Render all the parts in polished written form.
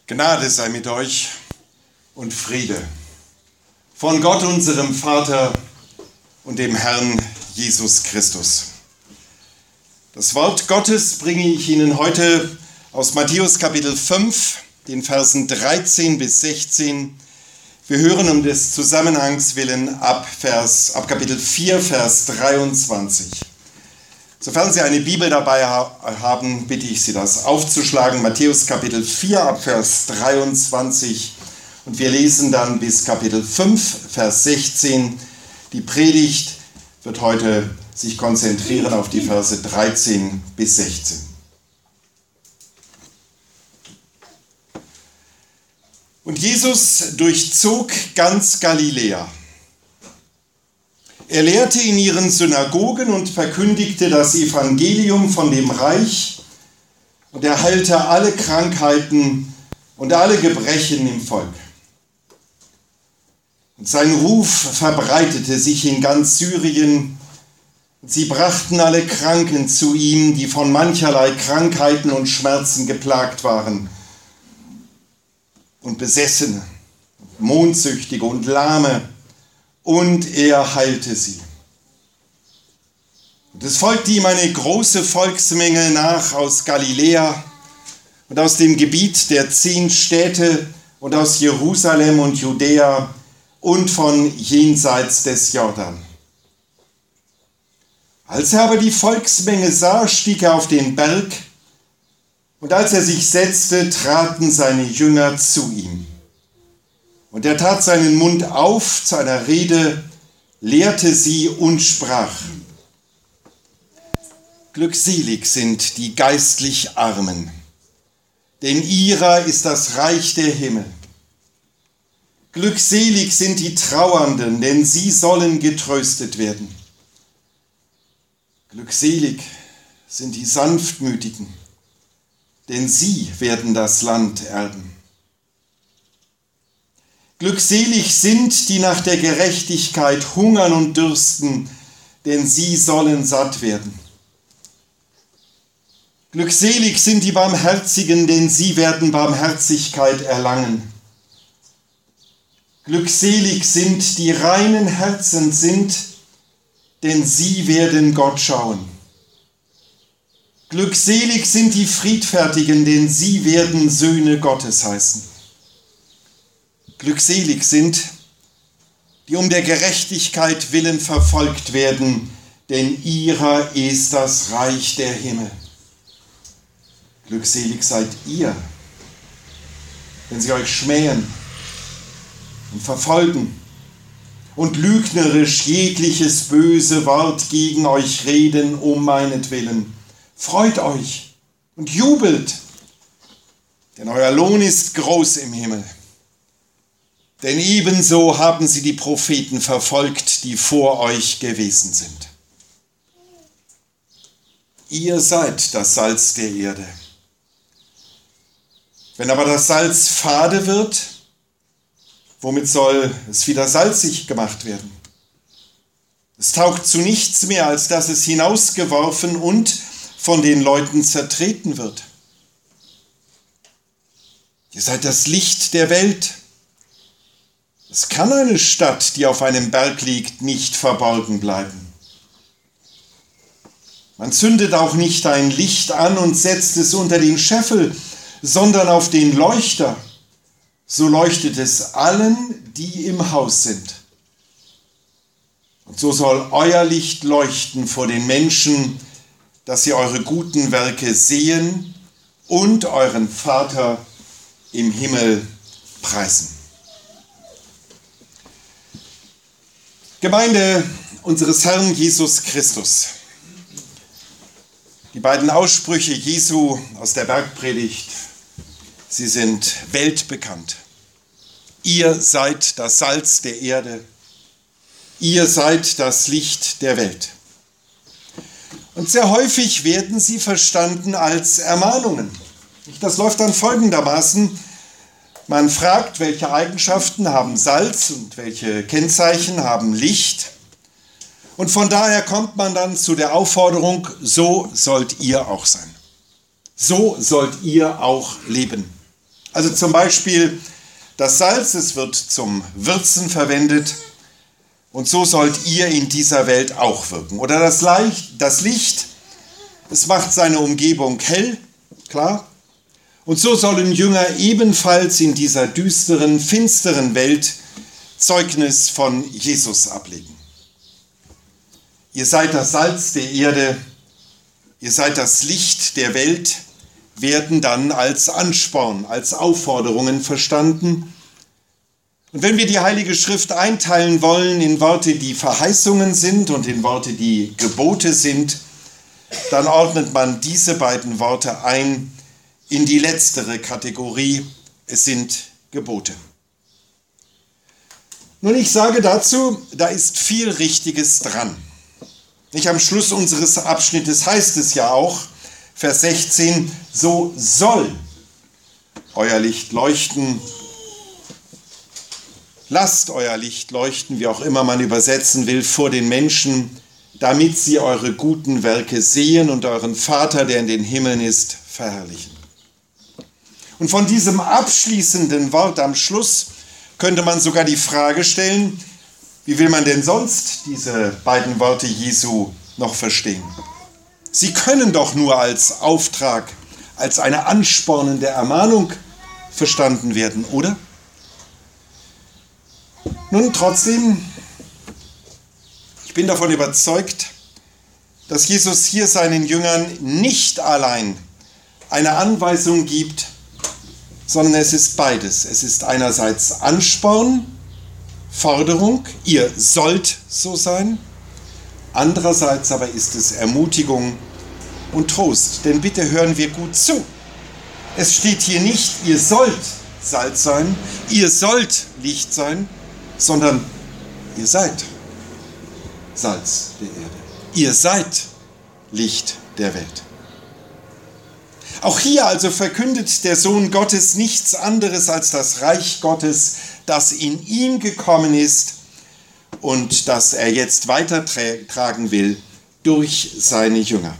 Gnade sei mit euch und Friede von Gott, unserem Vater und dem Herrn Jesus Christus. Das Wort Gottes bringe ich Ihnen heute aus Matthäus Kapitel 5, den Versen 13 bis 16. Wir hören um des Zusammenhangs willen ab Kapitel 4, Vers 23. Sofern Sie eine Bibel dabei haben, bitte ich Sie, das aufzuschlagen. Matthäus Kapitel 4, ab Vers 23. Und wir lesen dann bis Kapitel 5, Vers 16. Die Predigt wird heute sich konzentrieren auf die Verse 13 bis 16. Und Jesus durchzog ganz Galiläa. Er lehrte in ihren Synagogen und verkündigte das Evangelium von dem Reich, und er heilte alle Krankheiten und alle Gebrechen im Volk. Und sein Ruf verbreitete sich in ganz Syrien, und sie brachten alle Kranken zu ihm, die von mancherlei Krankheiten und Schmerzen geplagt waren, und Besessene, Mondsüchtige und Lahme, und er heilte sie. Und es folgte ihm eine große Volksmenge nach aus Galiläa und aus dem Gebiet der 10 Städte und aus Jerusalem und Judäa und von jenseits des Jordan. Als er aber die Volksmenge sah, stieg er auf den Berg, und als er sich setzte, traten seine Jünger zu ihm. Und er tat seinen Mund auf zu einer Rede, lehrte sie und sprach: Glückselig sind die geistlich Armen, denn ihrer ist das Reich der Himmel. Glückselig sind die Trauernden, denn sie sollen getröstet werden. Glückselig sind die Sanftmütigen, denn sie werden das Land erben. Glückselig sind, die nach der Gerechtigkeit hungern und dürsten, denn sie sollen satt werden. Glückselig sind die Barmherzigen, denn sie werden Barmherzigkeit erlangen. Glückselig sind, die reinen Herzen sind, denn sie werden Gott schauen. Glückselig sind die Friedfertigen, denn sie werden Söhne Gottes heißen. Glückselig sind, die um der Gerechtigkeit willen verfolgt werden, denn ihrer ist das Reich der Himmel. Glückselig seid ihr, wenn sie euch schmähen und verfolgen und lügnerisch jegliches böse Wort gegen euch reden um meinetwillen. Freut euch und jubelt, denn euer Lohn ist groß im Himmel. Denn ebenso haben sie die Propheten verfolgt, die vor euch gewesen sind. Ihr seid das Salz der Erde. Wenn aber das Salz fade wird, womit soll es wieder salzig gemacht werden? Es taugt zu nichts mehr, als dass es hinausgeworfen und von den Leuten zertreten wird. Ihr seid das Licht der Welt. Es kann eine Stadt, die auf einem Berg liegt, nicht verborgen bleiben. Man zündet auch nicht ein Licht an und setzt es unter den Scheffel, sondern auf den Leuchter. So leuchtet es allen, die im Haus sind. Und so soll euer Licht leuchten vor den Menschen, dass sie eure guten Werke sehen und euren Vater im Himmel preisen. Gemeinde unseres Herrn Jesus Christus. Die beiden Aussprüche Jesu aus der Bergpredigt, sie sind weltbekannt. Ihr seid das Salz der Erde. Ihr seid das Licht der Welt. Und sehr häufig werden sie verstanden als Ermahnungen. Das läuft dann folgendermaßen: Man fragt, welche Eigenschaften haben Salz und welche Kennzeichen haben Licht. Und von daher kommt man dann zu der Aufforderung, so sollt ihr auch sein. So sollt ihr auch leben. Also zum Beispiel das Salz, es wird zum Würzen verwendet und so sollt ihr in dieser Welt auch wirken. Oder das Licht, es macht seine Umgebung hell, klar. Und so sollen Jünger ebenfalls in dieser düsteren, finsteren Welt Zeugnis von Jesus ablegen. Ihr seid das Salz der Erde, ihr seid das Licht der Welt, werden dann als Ansporn, als Aufforderungen verstanden. Und wenn wir die Heilige Schrift einteilen wollen in Worte, die Verheißungen sind und in Worte, die Gebote sind, dann ordnet man diese beiden Worte ein in die letztere Kategorie. Es sind Gebote. Nun, ich sage dazu, da ist viel Richtiges dran. Nicht am Schluss unseres Abschnittes heißt es ja auch, Vers 16, so soll euer Licht leuchten. Lasst euer Licht leuchten, wie auch immer man übersetzen will, vor den Menschen, damit sie eure guten Werke sehen und euren Vater, der in den Himmeln ist, verherrlichen. Und von diesem abschließenden Wort am Schluss könnte man sogar die Frage stellen, wie will man denn sonst diese beiden Worte Jesu noch verstehen? Sie können doch nur als Auftrag, als eine anspornende Ermahnung verstanden werden, oder? Nun, trotzdem, ich bin davon überzeugt, dass Jesus hier seinen Jüngern nicht allein eine Anweisung gibt, sondern es ist beides. Es ist einerseits Ansporn, Forderung, ihr sollt so sein. Andererseits aber ist es Ermutigung und Trost. Denn bitte hören wir gut zu. Es steht hier nicht, ihr sollt Salz sein, ihr sollt Licht sein, sondern ihr seid Salz der Erde. Ihr seid Licht der Welt. Auch hier also verkündet der Sohn Gottes nichts anderes als das Reich Gottes, das in ihm gekommen ist und das er jetzt weitertragen will durch seine Jünger.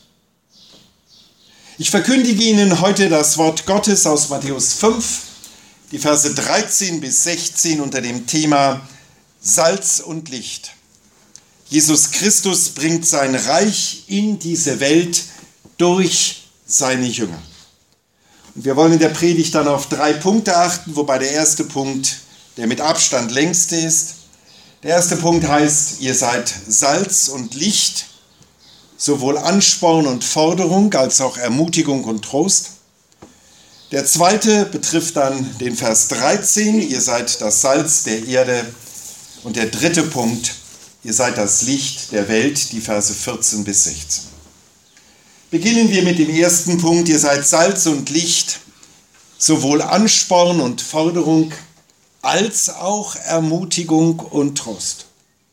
Ich verkündige Ihnen heute das Wort Gottes aus Matthäus 5, die Verse 13 bis 16 unter dem Thema Salz und Licht. Jesus Christus bringt sein Reich in diese Welt durch seine Jünger. Und wir wollen in der Predigt dann auf 3 Punkte achten, wobei der erste Punkt der mit Abstand längste ist. Der erste Punkt heißt, ihr seid Salz und Licht, sowohl Ansporn und Forderung als auch Ermutigung und Trost. Der zweite betrifft dann den Vers 13, ihr seid das Salz der Erde. Und der dritte Punkt, ihr seid das Licht der Welt, die Verse 14 bis 16. Beginnen wir mit dem ersten Punkt, ihr seid Salz und Licht, sowohl Ansporn und Forderung, als auch Ermutigung und Trost.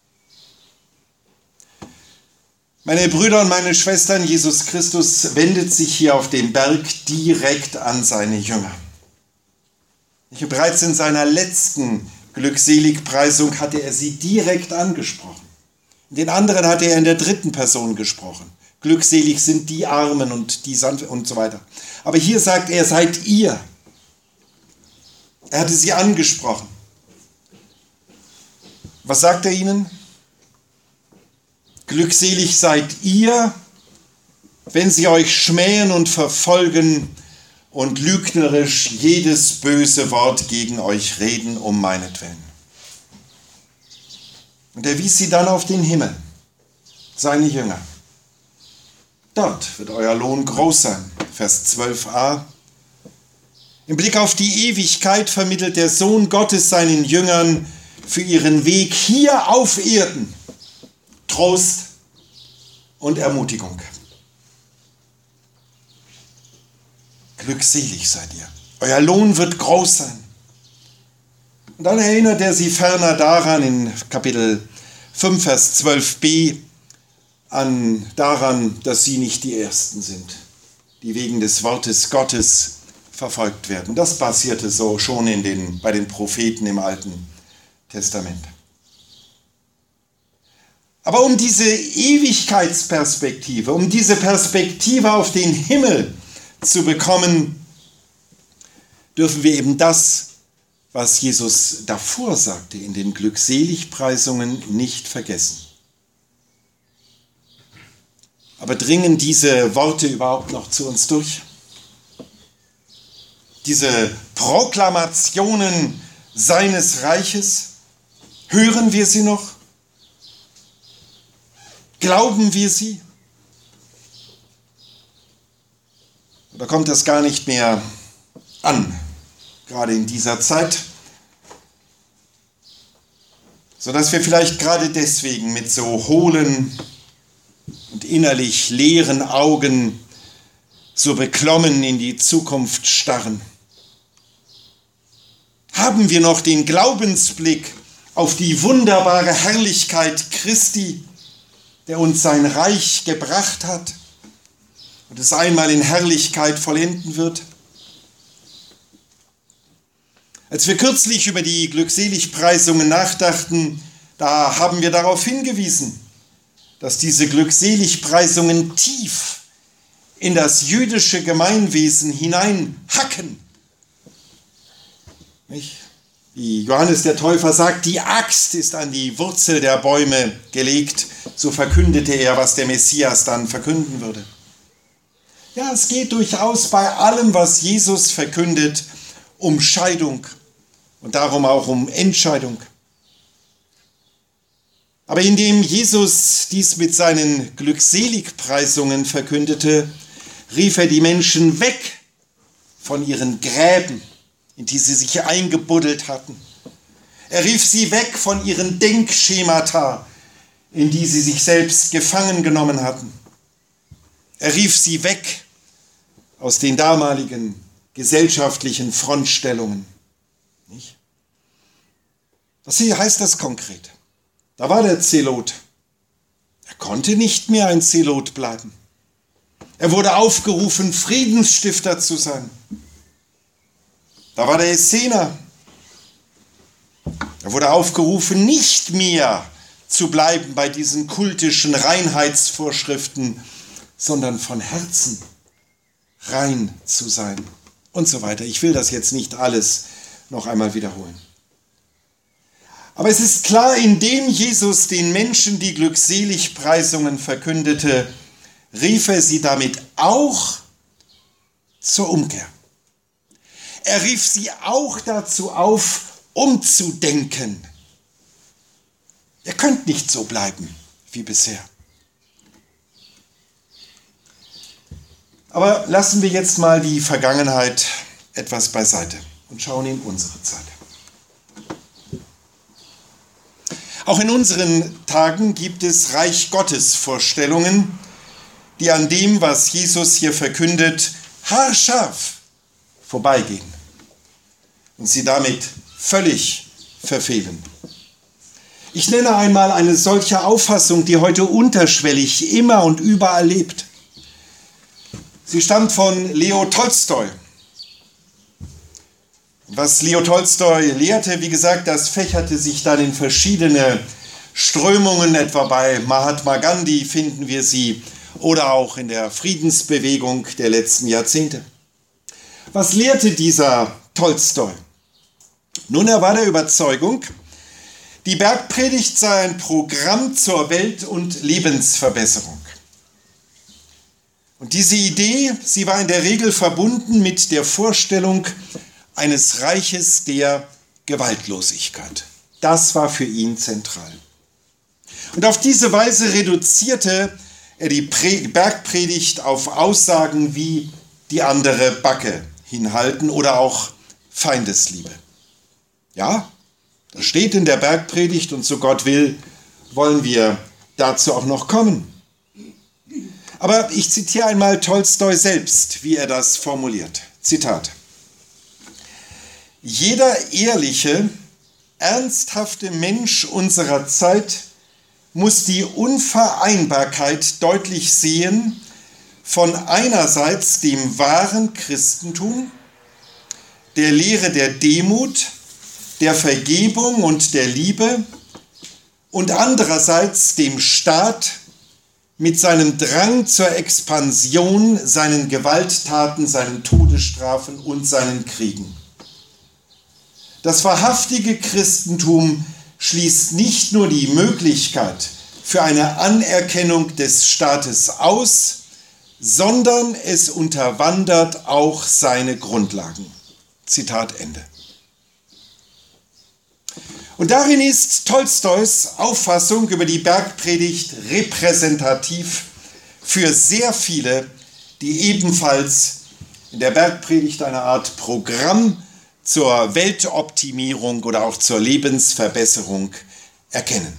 Meine Brüder und meine Schwestern, Jesus Christus wendet sich hier auf dem Berg direkt an seine Jünger. Bereits in seiner letzten Glückseligpreisung hatte er sie direkt angesprochen. In den anderen hatte er in der dritten Person gesprochen. Glückselig sind die Armen und die Sanft und so weiter. Aber hier sagt er, seid ihr. Er hatte sie angesprochen. Was sagt er ihnen? Glückselig seid ihr, wenn sie euch schmähen und verfolgen und lügnerisch jedes böse Wort gegen euch reden um meinetwillen. Und er wies sie dann auf den Himmel, seine Jünger. Dort wird euer Lohn groß sein. Vers 12a. Im Blick auf die Ewigkeit vermittelt der Sohn Gottes seinen Jüngern für ihren Weg hier auf Erden Trost und Ermutigung. Glückselig seid ihr. Euer Lohn wird groß sein. Und dann erinnert er sie ferner daran in Kapitel 5, Vers 12b, daran, dass sie nicht die Ersten sind, die wegen des Wortes Gottes verfolgt werden. Das passierte so schon bei den Propheten im Alten Testament. Aber um diese Ewigkeitsperspektive, um diese Perspektive auf den Himmel zu bekommen, dürfen wir eben das, was Jesus davor sagte, in den Glückseligpreisungen nicht vergessen. Aber dringen diese Worte überhaupt noch zu uns durch? Diese Proklamationen seines Reiches, hören wir sie noch? Glauben wir sie? Oder kommt das gar nicht mehr an, gerade in dieser Zeit, sodass wir vielleicht gerade deswegen mit so hohlen und innerlich leeren Augen so beklommen in die Zukunft starren? Haben wir noch den Glaubensblick auf die wunderbare Herrlichkeit Christi, der uns sein Reich gebracht hat und es einmal in Herrlichkeit vollenden wird? Als wir kürzlich über die Glückseligpreisungen nachdachten, da haben wir darauf hingewiesen, dass diese Glückseligpreisungen tief in das jüdische Gemeinwesen hineinhacken. Wie Johannes der Täufer sagt, die Axt ist an die Wurzel der Bäume gelegt, so verkündete er, was der Messias dann verkünden würde. Ja, es geht durchaus bei allem, was Jesus verkündet, um Scheidung und darum auch um Entscheidung. Aber indem Jesus dies mit seinen Glückseligpreisungen verkündete, rief er die Menschen weg von ihren Gräben, in die sie sich eingebuddelt hatten. Er rief sie weg von ihren Denkschemata, in die sie sich selbst gefangen genommen hatten. Er rief sie weg aus den damaligen gesellschaftlichen Frontstellungen. Nicht? Was heißt das konkret? Da war der Zelot. Er konnte nicht mehr ein Zelot bleiben. Er wurde aufgerufen, Friedensstifter zu sein. Da war der Essener. Er wurde aufgerufen, nicht mehr zu bleiben bei diesen kultischen Reinheitsvorschriften, sondern von Herzen rein zu sein und so weiter. Ich will das jetzt nicht alles noch einmal wiederholen. Aber es ist klar, indem Jesus den Menschen die Glückseligpreisungen verkündete, rief er sie damit auch zur Umkehr. Er rief sie auch dazu auf, umzudenken. Ihr könnt nicht so bleiben wie bisher. Aber lassen wir jetzt mal die Vergangenheit etwas beiseite und schauen in unsere Zeit. Auch in unseren Tagen gibt es Reich Gottes Vorstellungen, die an dem, was Jesus hier verkündet, haarscharf vorbeigehen und sie damit völlig verfehlen. Ich nenne einmal eine solche Auffassung, die heute unterschwellig immer und überall lebt. Sie stammt von Leo Tolstoi. Was Leo Tolstoi lehrte, wie gesagt, das fächerte sich dann in verschiedene Strömungen, etwa bei Mahatma Gandhi finden wir sie, oder auch in der Friedensbewegung der letzten Jahrzehnte. Was lehrte dieser Tolstoi? Nun, er war der Überzeugung, die Bergpredigt sei ein Programm zur Welt- und Lebensverbesserung. Und diese Idee, sie war in der Regel verbunden mit der Vorstellung eines Reiches der Gewaltlosigkeit. Das war für ihn zentral. Und auf diese Weise reduzierte er die Bergpredigt auf Aussagen wie die andere Backe hinhalten oder auch Feindesliebe. Ja, das steht in der Bergpredigt und so Gott will, wollen wir dazu auch noch kommen. Aber ich zitiere einmal Tolstoi selbst, wie er das formuliert. Zitat: Jeder ehrliche, ernsthafte Mensch unserer Zeit muss die Unvereinbarkeit deutlich sehen von einerseits dem wahren Christentum, der Lehre der Demut, der Vergebung und der Liebe und andererseits dem Staat mit seinem Drang zur Expansion, seinen Gewalttaten, seinen Todesstrafen und seinen Kriegen. Das wahrhaftige Christentum schließt nicht nur die Möglichkeit für eine Anerkennung des Staates aus, sondern es unterwandert auch seine Grundlagen. Zitat Ende. Und darin ist Tolstois Auffassung über die Bergpredigt repräsentativ für sehr viele, die ebenfalls in der Bergpredigt eine Art Programm zur Weltoptimierung oder auch zur Lebensverbesserung erkennen.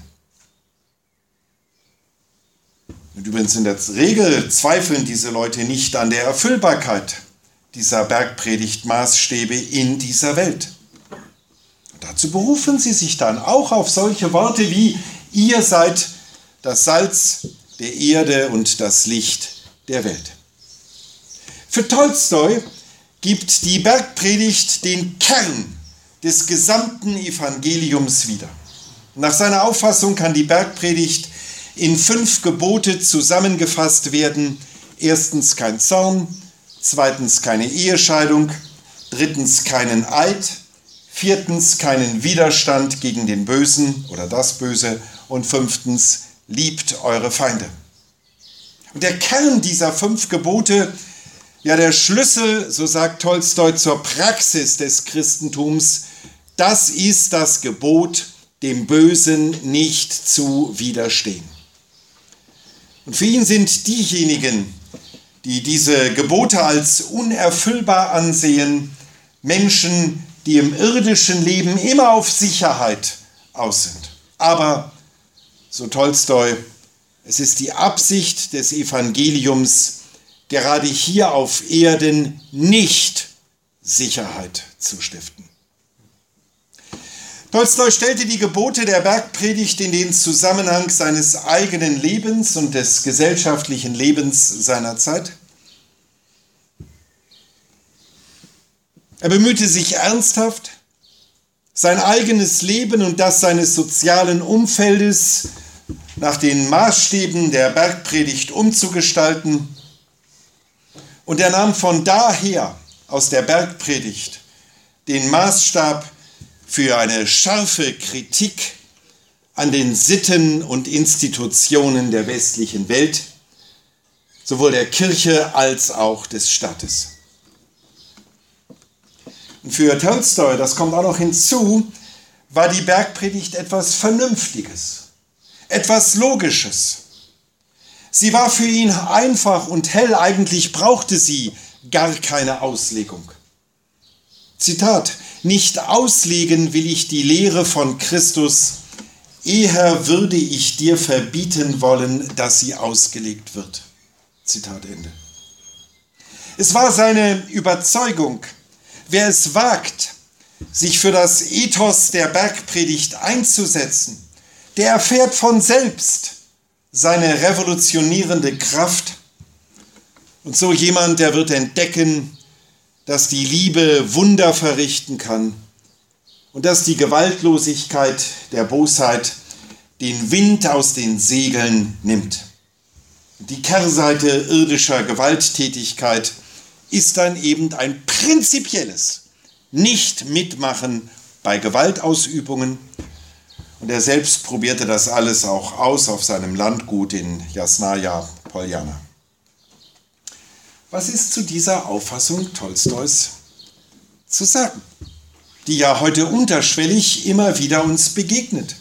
Und übrigens in der Regel zweifeln diese Leute nicht an der Erfüllbarkeit dieser Bergpredigtmaßstäbe in dieser Welt. Und dazu berufen sie sich dann auch auf solche Worte wie: Ihr seid das Salz der Erde und das Licht der Welt. Für Tolstoi gibt die Bergpredigt den Kern des gesamten Evangeliums wieder. Nach seiner Auffassung kann die Bergpredigt in 5 Gebote zusammengefasst werden. 1. kein Zorn, 2. keine Ehescheidung, 3. keinen Eid, 4. keinen Widerstand gegen den Bösen oder das Böse und 5. liebt eure Feinde. Und der Kern dieser 5 Gebote, ja der Schlüssel, so sagt Tolstoi, zur Praxis des Christentums, das ist das Gebot, dem Bösen nicht zu widerstehen. Und für ihn sind diejenigen, die diese Gebote als unerfüllbar ansehen, Menschen, die im irdischen Leben immer auf Sicherheit aus sind. Aber, so Tolstoi, es ist die Absicht des Evangeliums, gerade hier auf Erden nicht Sicherheit zu stiften. Tolstoi stellte die Gebote der Bergpredigt in den Zusammenhang seines eigenen Lebens und des gesellschaftlichen Lebens seiner Zeit. Er bemühte sich ernsthaft, sein eigenes Leben und das seines sozialen Umfeldes nach den Maßstäben der Bergpredigt umzugestalten. Und er nahm von daher aus der Bergpredigt den Maßstab für eine scharfe Kritik an den Sitten und Institutionen der westlichen Welt, sowohl der Kirche als auch des Staates. Und für Tolstoi, das kommt auch noch hinzu, war die Bergpredigt etwas Vernünftiges, etwas Logisches. Sie war für ihn einfach und hell, eigentlich brauchte sie gar keine Auslegung. Zitat: Nicht auslegen will ich die Lehre von Christus, eher würde ich dir verbieten wollen, dass sie ausgelegt wird. Zitat Ende. Es war seine Überzeugung, wer es wagt, sich für das Ethos der Bergpredigt einzusetzen, der erfährt von selbst seine revolutionierende Kraft. Und so jemand, der wird entdecken, dass die Liebe Wunder verrichten kann und dass die Gewaltlosigkeit der Bosheit den Wind aus den Segeln nimmt. Die Kehrseite irdischer Gewalttätigkeit ist dann eben ein prinzipielles Nicht-Mitmachen bei Gewaltausübungen. Und er selbst probierte das alles auch aus auf seinem Landgut in Jasnaja Poljana. Was ist zu dieser Auffassung Tolstois zu sagen, die ja heute unterschwellig immer wieder uns begegnet?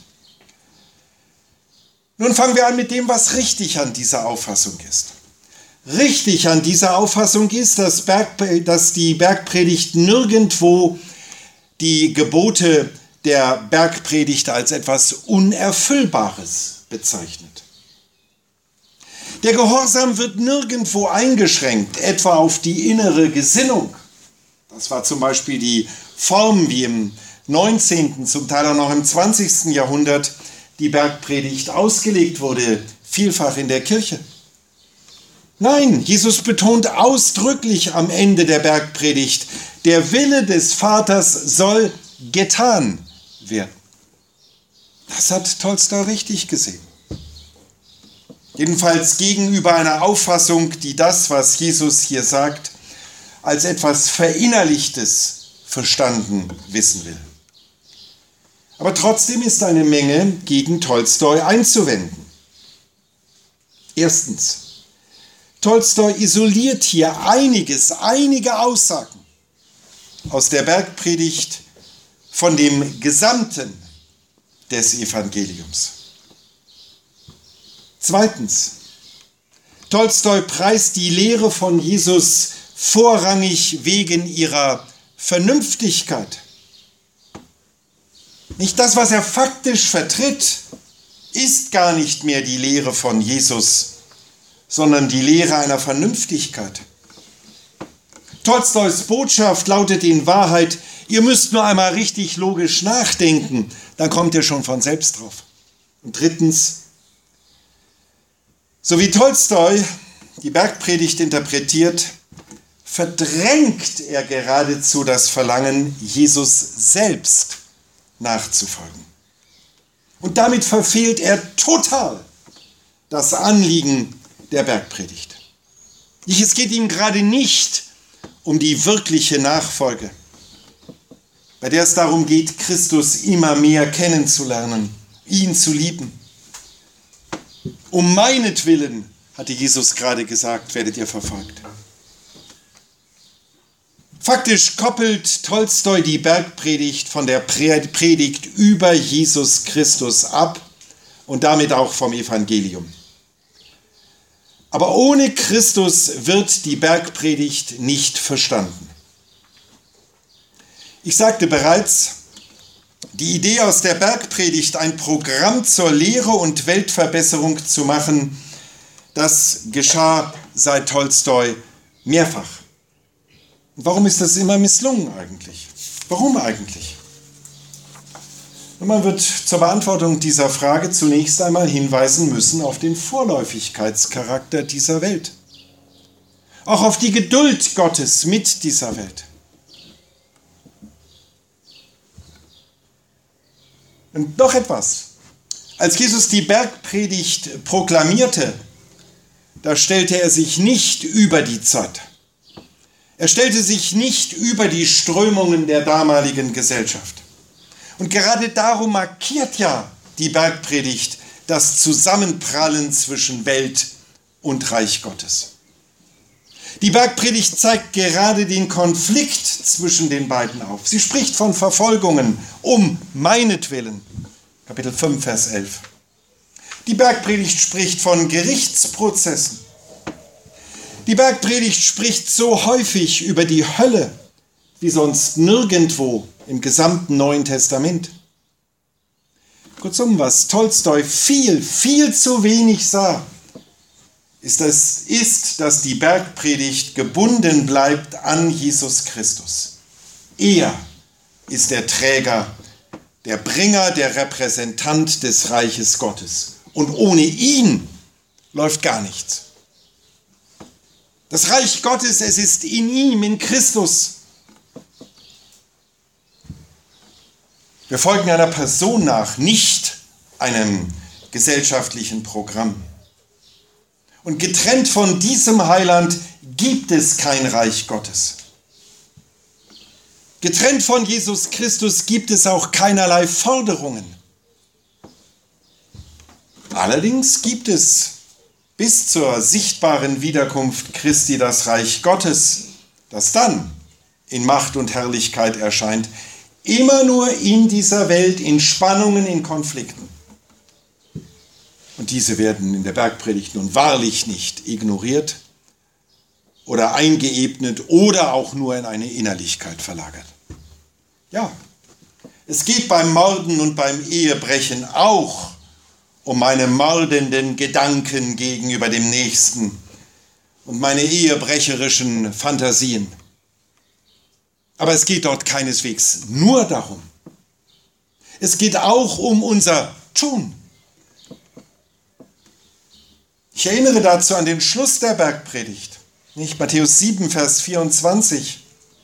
Nun fangen wir an mit dem, was richtig an dieser Auffassung ist. Richtig an dieser Auffassung ist, dass die Bergpredigt nirgendwo die Gebote der Bergpredigt als etwas Unerfüllbares bezeichnet. Der Gehorsam wird nirgendwo eingeschränkt, etwa auf die innere Gesinnung. Das war zum Beispiel die Form, wie im 19., zum Teil auch noch im 20. Jahrhundert die Bergpredigt ausgelegt wurde, vielfach in der Kirche. Nein, Jesus betont ausdrücklich am Ende der Bergpredigt, der Wille des Vaters soll getan werden. Das hat Tolstoi richtig gesehen. Jedenfalls gegenüber einer Auffassung, die das, was Jesus hier sagt, als etwas Verinnerlichtes verstanden wissen will. Aber trotzdem ist eine Menge gegen Tolstoi einzuwenden. Erstens, Tolstoi isoliert hier einige Aussagen aus der Bergpredigt von dem Gesamten des Evangeliums. Zweitens, Tolstoi preist die Lehre von Jesus vorrangig wegen ihrer Vernünftigkeit. Nicht das, was er faktisch vertritt, ist gar nicht mehr die Lehre von Jesus, sondern die Lehre einer Vernünftigkeit. Tolstois Botschaft lautet in Wahrheit: Ihr müsst nur einmal richtig logisch nachdenken, dann kommt ihr schon von selbst drauf. Und drittens, so wie Tolstoi die Bergpredigt interpretiert, verdrängt er geradezu das Verlangen, Jesus selbst nachzufolgen. Und damit verfehlt er total das Anliegen der Bergpredigt. Es geht ihm gerade nicht um die wirkliche Nachfolge, bei der es darum geht, Christus immer mehr kennenzulernen, ihn zu lieben. Um meinetwillen, hatte Jesus gerade gesagt, werdet ihr verfolgt. Faktisch koppelt Tolstoi die Bergpredigt von der Predigt über Jesus Christus ab und damit auch vom Evangelium. Aber ohne Christus wird die Bergpredigt nicht verstanden. Ich sagte bereits, die Idee aus der Bergpredigt, ein Programm zur Lehre und Weltverbesserung zu machen, das geschah seit Tolstoi mehrfach. Warum ist das immer misslungen eigentlich? Warum eigentlich? Und man wird zur Beantwortung dieser Frage zunächst einmal hinweisen müssen auf den Vorläufigkeitscharakter dieser Welt. Auch auf die Geduld Gottes mit dieser Welt. Und noch etwas. Als Jesus die Bergpredigt proklamierte, da stellte er sich nicht über die Zeit. Er stellte sich nicht über die Strömungen der damaligen Gesellschaft. Und gerade darum markiert ja die Bergpredigt das Zusammenprallen zwischen Welt und Reich Gottes. Die Bergpredigt zeigt gerade den Konflikt zwischen den beiden auf. Sie spricht von Verfolgungen um meinetwillen. Kapitel 5, Vers 11. Die Bergpredigt spricht von Gerichtsprozessen. Die Bergpredigt spricht so häufig über die Hölle wie sonst nirgendwo im gesamten Neuen Testament. Kurzum, was Tolstoi viel zu wenig sah, ist, dass die Bergpredigt gebunden bleibt an Jesus Christus. Er ist der Träger, der Bringer, der Repräsentant des Reiches Gottes. Und ohne ihn läuft gar nichts. Das Reich Gottes, es ist in ihm, in Christus. Wir folgen einer Person nach, nicht einem gesellschaftlichen Programm. Und getrennt von diesem Heiland gibt es kein Reich Gottes. Getrennt von Jesus Christus gibt es auch keinerlei Forderungen. Allerdings gibt es bis zur sichtbaren Wiederkunft Christi das Reich Gottes, das dann in Macht und Herrlichkeit erscheint, immer nur in dieser Welt, in Spannungen, in Konflikten. Und diese werden in der Bergpredigt nun wahrlich nicht ignoriert oder eingeebnet oder auch nur in eine Innerlichkeit verlagert. Ja, es geht beim Morden und beim Ehebrechen auch um meine mordenden Gedanken gegenüber dem Nächsten und meine ehebrecherischen Fantasien. Aber es geht dort keineswegs nur darum. Es geht auch um unser Tun. Ich erinnere dazu an den Schluss der Bergpredigt, nicht? Matthäus 7, Vers 24.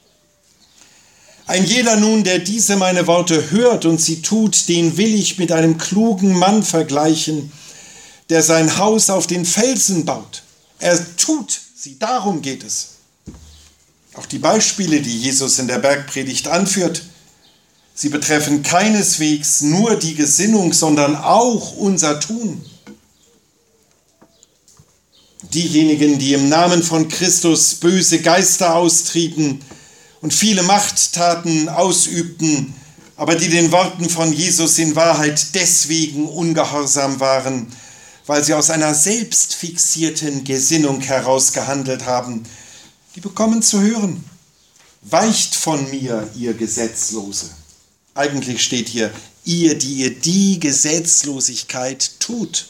Ein jeder nun, der diese meine Worte hört und sie tut, den will ich mit einem klugen Mann vergleichen, der sein Haus auf den Felsen baut. Er tut sie, darum geht es. Auch die Beispiele, die Jesus in der Bergpredigt anführt, Sie betreffen keineswegs nur die Gesinnung, sondern auch unser Tun. Diejenigen, die im Namen von Christus böse Geister austrieben und viele Machttaten ausübten, aber die den Worten von Jesus in Wahrheit deswegen ungehorsam waren, weil sie aus einer selbstfixierten Gesinnung heraus gehandelt haben, die bekommen zu hören: Weicht von mir, ihr Gesetzlose. Eigentlich steht hier: ihr, die ihr die Gesetzlosigkeit tut.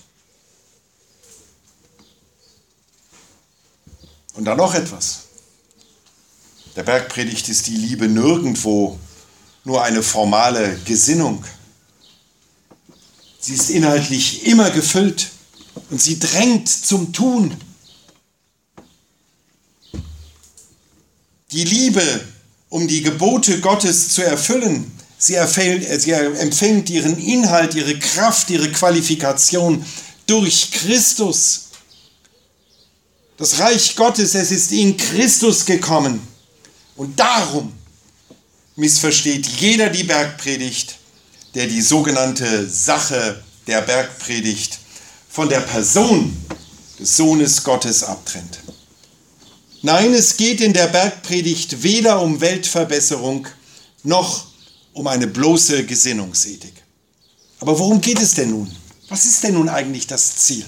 Und dann noch etwas. Der Bergpredigt ist die Liebe nirgendwo nur eine formale Gesinnung. Sie ist inhaltlich immer gefüllt und sie drängt zum Tun. Die Liebe, um die Gebote Gottes zu erfüllen, sie empfängt ihren Inhalt, ihre Kraft, ihre Qualifikation durch Christus. Das Reich Gottes, es ist in Christus gekommen. Und darum missversteht jeder die Bergpredigt, der die sogenannte Sache der Bergpredigt von der Person des Sohnes Gottes abtrennt. Nein, es geht in der Bergpredigt weder um Weltverbesserung noch um eine bloße Gesinnungsethik. Aber worum geht es denn nun? Was ist denn nun eigentlich das Ziel?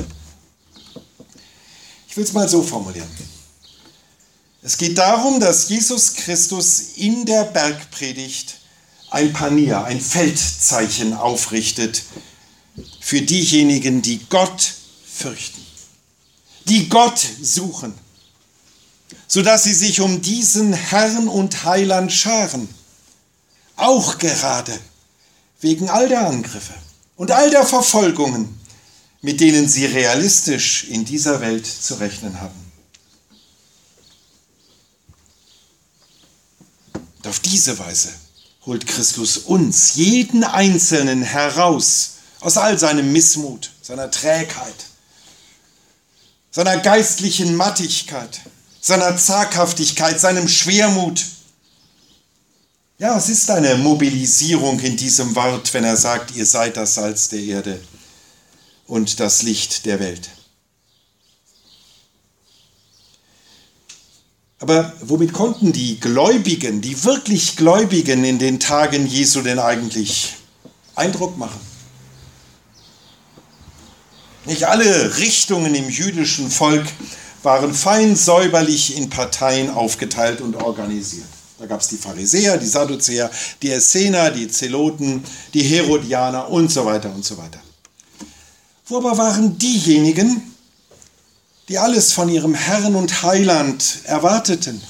Ich will es mal so formulieren. Es geht darum, dass Jesus Christus in der Bergpredigt ein Panier, ein Feldzeichen aufrichtet für diejenigen, die Gott fürchten, die Gott suchen, sodass sie sich um diesen Herrn und Heiland scharen, auch gerade wegen all der Angriffe und all der Verfolgungen, mit denen sie realistisch in dieser Welt zu rechnen haben. Und auf diese Weise holt Christus uns, jeden Einzelnen, heraus aus all seinem Missmut, seiner Trägheit, seiner geistlichen Mattigkeit, seiner Zaghaftigkeit, seinem Schwermut. Ja, es ist eine Mobilisierung in diesem Wort, wenn er sagt, ihr seid das Salz der Erde und das Licht der Welt. Aber womit konnten die Gläubigen, die wirklich Gläubigen in den Tagen Jesu denn eigentlich Eindruck machen? Nicht alle Richtungen im jüdischen Volk waren fein säuberlich in Parteien aufgeteilt und organisiert. Da gab es die Pharisäer, die Sadduzäer, die Essener, die Zeloten, die Herodianer und so weiter und so weiter. Wo aber waren diejenigen, die alles von ihrem Herrn und Heiland erwarteten?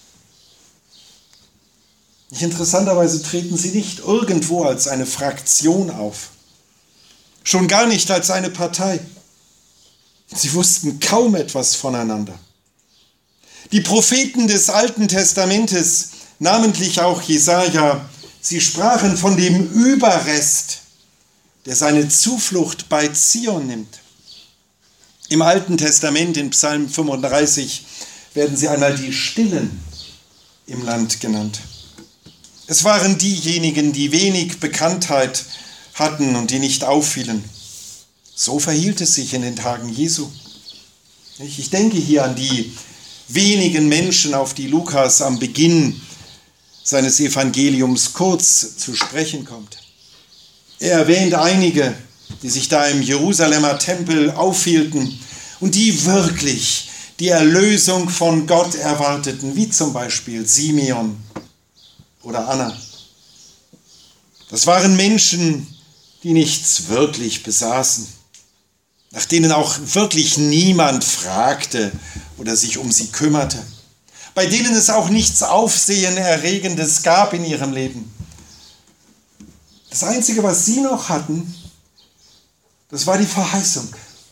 Interessanterweise treten sie nicht irgendwo als eine Fraktion auf, schon gar nicht als eine Partei. Sie wussten kaum etwas voneinander. Die Propheten des Alten Testamentes, namentlich auch Jesaja, sie sprachen von dem Überrest, der seine Zuflucht bei Zion nimmt. Im Alten Testament, in Psalm 35, werden sie einmal die Stillen im Land genannt. Es waren diejenigen, die wenig Bekanntheit hatten und die nicht auffielen. So verhielt es sich in den Tagen Jesu. Ich denke hier an die wenigen Menschen, auf die Lukas am Beginn seines Evangeliums kurz zu sprechen kommt. Er erwähnt einige, die sich da im Jerusalemer Tempel aufhielten und die wirklich die Erlösung von Gott erwarteten, wie zum Beispiel Simeon oder Anna. Das waren Menschen, die nichts wirklich besaßen, nach denen auch wirklich niemand fragte oder sich um sie kümmerte, bei denen es auch nichts Aufsehenerregendes gab in ihrem Leben. Das Einzige, was sie noch hatten, das war die Verheißung.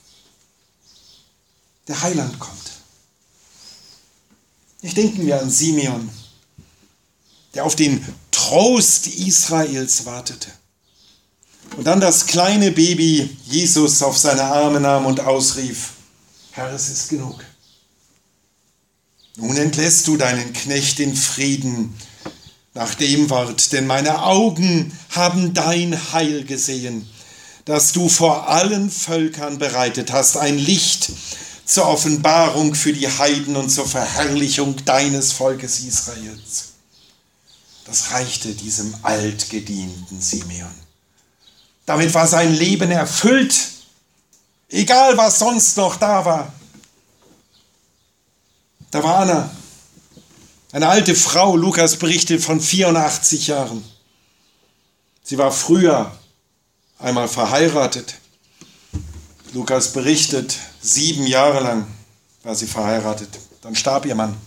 Der Heiland kommt. Ich denke mir an Simeon, der auf den Trost Israels wartete. Und dann das kleine Baby Jesus auf seine Arme nahm und ausrief: Herr, es ist genug. Nun entlässt du deinen Knecht in Frieden, nach dem Wort, denn meine Augen haben dein Heil gesehen, das du vor allen Völkern bereitet hast, ein Licht zur Offenbarung für die Heiden und zur Verherrlichung deines Volkes Israels. Das reichte diesem altgedienten Simeon. Damit war sein Leben erfüllt, egal was sonst noch da war. Da war Anna, eine alte Frau, Lukas berichtet von 84 Jahren. Sie war früher einmal verheiratet. Lukas berichtet, 7 Jahre lang war sie verheiratet. Dann starb ihr Mann.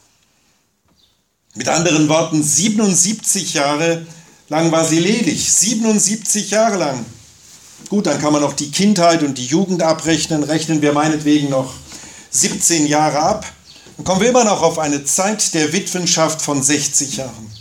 Mit anderen Worten, 77 Jahre lang war sie ledig. 77 Jahre lang. Gut, dann kann man noch die Kindheit und die Jugend abrechnen. Rechnen wir meinetwegen noch 17 Jahre ab. Dann kommen wir immer noch auf eine Zeit der Witwenschaft von 60 Jahren.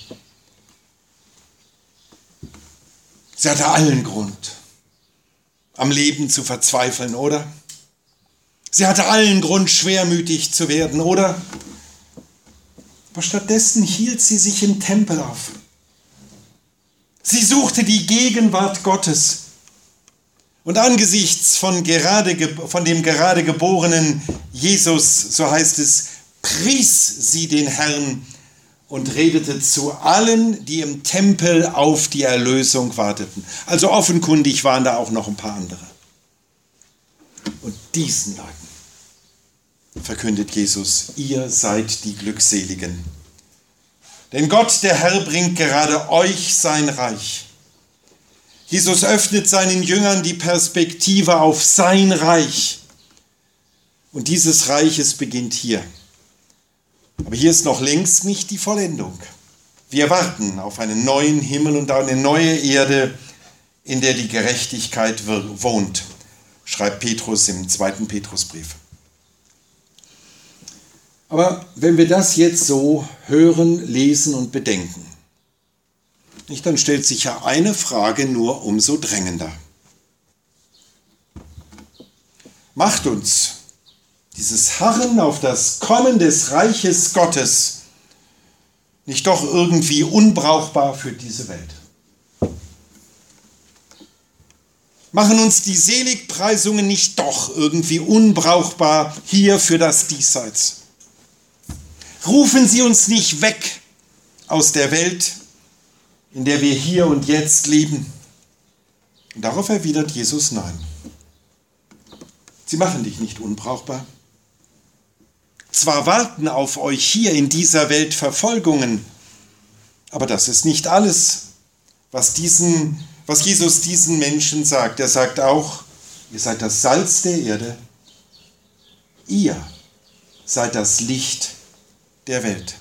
Sie hatte allen Grund, am Leben zu verzweifeln, oder? Sie hatte allen Grund, schwermütig zu werden, oder? Aber stattdessen hielt sie sich im Tempel auf. Sie suchte die Gegenwart Gottes. Und angesichts von dem gerade geborenen Jesus, so heißt es, pries sie den Herrn und redete zu allen, die im Tempel auf die Erlösung warteten. Also offenkundig waren da auch noch ein paar andere. Und diesen Leuten verkündet Jesus, ihr seid die Glückseligen. Denn Gott, der Herr, bringt gerade euch sein Reich. Jesus öffnet seinen Jüngern die Perspektive auf sein Reich. Und dieses Reiches beginnt hier. Aber hier ist noch längst nicht die Vollendung. Wir warten auf einen neuen Himmel und eine neue Erde, in der die Gerechtigkeit wohnt, schreibt Petrus im 2. Petrusbrief. Aber wenn wir das jetzt so hören, lesen und bedenken, dann stellt sich ja eine Frage nur umso drängender. Macht uns dieses Harren auf das Kommen des Reiches Gottes nicht doch irgendwie unbrauchbar für diese Welt? Machen uns die Seligpreisungen nicht doch irgendwie unbrauchbar hier für das Diesseits? Rufen sie uns nicht weg aus der Welt, in der wir hier und jetzt leben? Und darauf erwidert Jesus nein. Sie machen dich nicht unbrauchbar. Zwar warten auf euch hier in dieser Welt Verfolgungen, aber das ist nicht alles, was Jesus diesen Menschen sagt. Er sagt auch, ihr seid das Salz der Erde, ihr seid das Licht der Welt.